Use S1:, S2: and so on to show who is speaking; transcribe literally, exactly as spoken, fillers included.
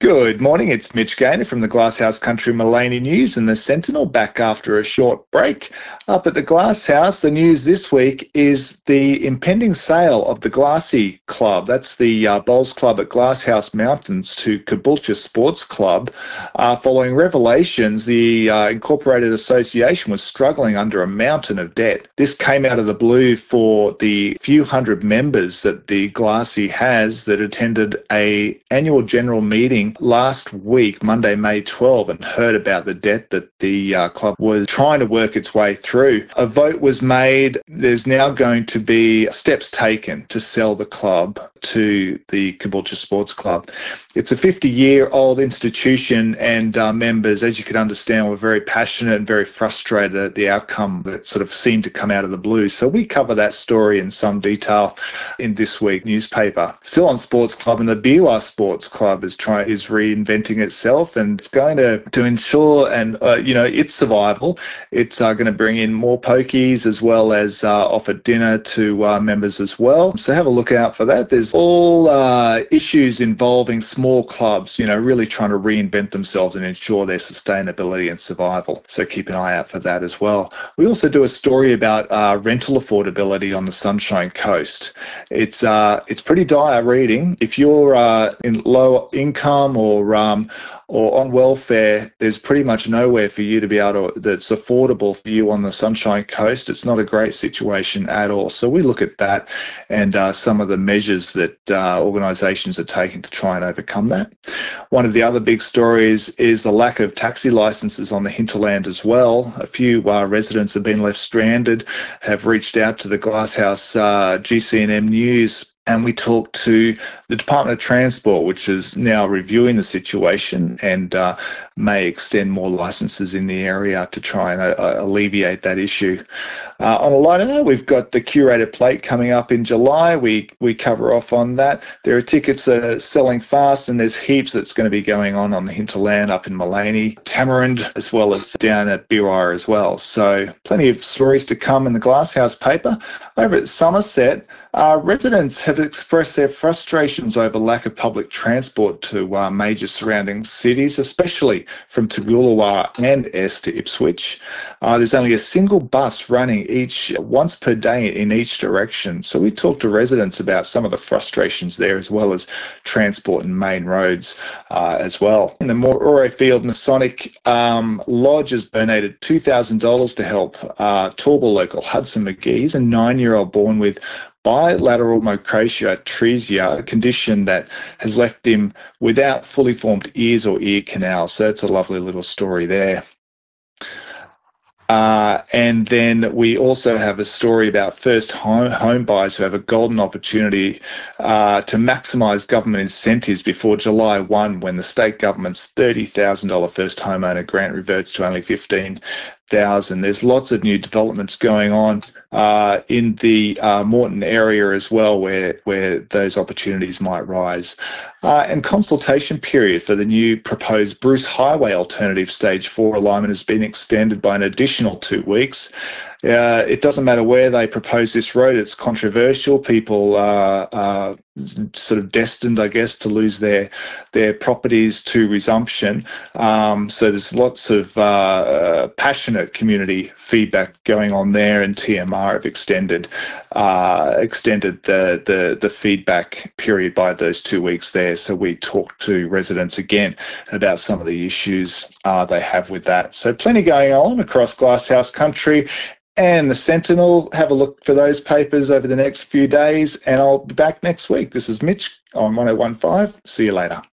S1: Good morning, it's Mitch Gaynor from the Glasshouse Country Maleny News and the Sentinel, back after a short break. Up at the Glasshouse, the news this week is the impending sale of the Glassy Club. That's the uh, bowls club at Glasshouse Mountains to Caboolture Sports Club. Uh, following revelations, the uh, Incorporated Association was struggling under a mountain of debt. This came out of the blue for the few hundred members that the Glassy has that attended a annual general meeting last week, Monday, May twelfth, and heard about the debt that the uh, club was trying to work its way through. A vote was made. There's now going to be steps taken to sell the club to the Caboolture Sports Club. It's a fifty-year-old institution, and uh, members, as you could understand, were very passionate and very frustrated at the outcome that sort of seemed to come out of the blue. So we cover that story in some detail in this week's newspaper. Still on Sports Club, and the Biwa Sports Club is trying is reinventing itself, and it's going to to ensure and uh, you know its survival. It's uh, going to bring in more pokies as well as uh, offer dinner to uh, members as well. So have a look out for that. There's all uh, issues involving small clubs, you know, really trying to reinvent themselves and ensure their sustainability and survival. So keep an eye out for that as well. We also do a story about uh, rental affordability on the Sunshine Coast. It's uh, it's pretty dire reading. If you're uh, in low income or um, or on welfare, there's pretty much nowhere for you to be able to that's affordable for you on the Sunshine Coast. It's not a great situation at all. So we look at that and uh, some of the measures that uh, organisations are taking to try and overcome that. One of the other big stories is the lack of taxi licences on the hinterland as well. A few uh, residents have been left stranded, have reached out to the Glasshouse uh, G C N M News, and we talked to the Department of Transport, which is now reviewing the situation and uh, may extend more licences in the area to try and uh, alleviate that issue. Uh, on a lighter note, we've got the curated plate coming up in July. We we cover off on that. There are tickets that are selling fast, and there's heaps that's going to be going on on the hinterland up in Maleny, Tamarind, as well as down at Biwa as well. So plenty of stories to come in the Glasshouse paper. Over at Somerset, uh, residents have expressed their frustrations over lack of public transport to uh, major surrounding cities, especially from Toogoolawah and Est to Ipswich. Uh, there's only a single bus running each once per day in each direction. So we talked to residents about some of the frustrations there, as well as transport and main roads uh, as well. In the Morayfield Masonic um, Lodge has donated two thousand dollars to help uh, Torbil local Hudson McGee's, a nine-year-old born with bilateral microtia atresia, a condition that has left him without fully formed ears or ear canals. So it's a lovely little story there. Uh, and then we also have a story about first home, home buyers who have a golden opportunity uh, to maximise government incentives before July first, when the state government's thirty thousand dollars first homeowner grant reverts to only fifteen thousand dollars. There's lots of new developments going on uh, in the uh, Moreton area as well, where, where those opportunities might rise. Uh, and consultation period for the new proposed Bruce Highway alternative stage four alignment has been extended by an additional two weeks. Uh, it doesn't matter where they propose this road, it's controversial. People are, are sort of destined, I guess, to lose their their properties to resumption. Um, so there's lots of uh, passionate community feedback going on there, and T M R have extended uh, extended the, the, the feedback period by those two weeks there. So we talked to residents again about some of the issues uh, they have with that. So plenty going on across Glasshouse Country and the Sentinel. Have a look for those papers over the next few days, and I'll be back next week. This is Mitch on one oh one point five. See you later.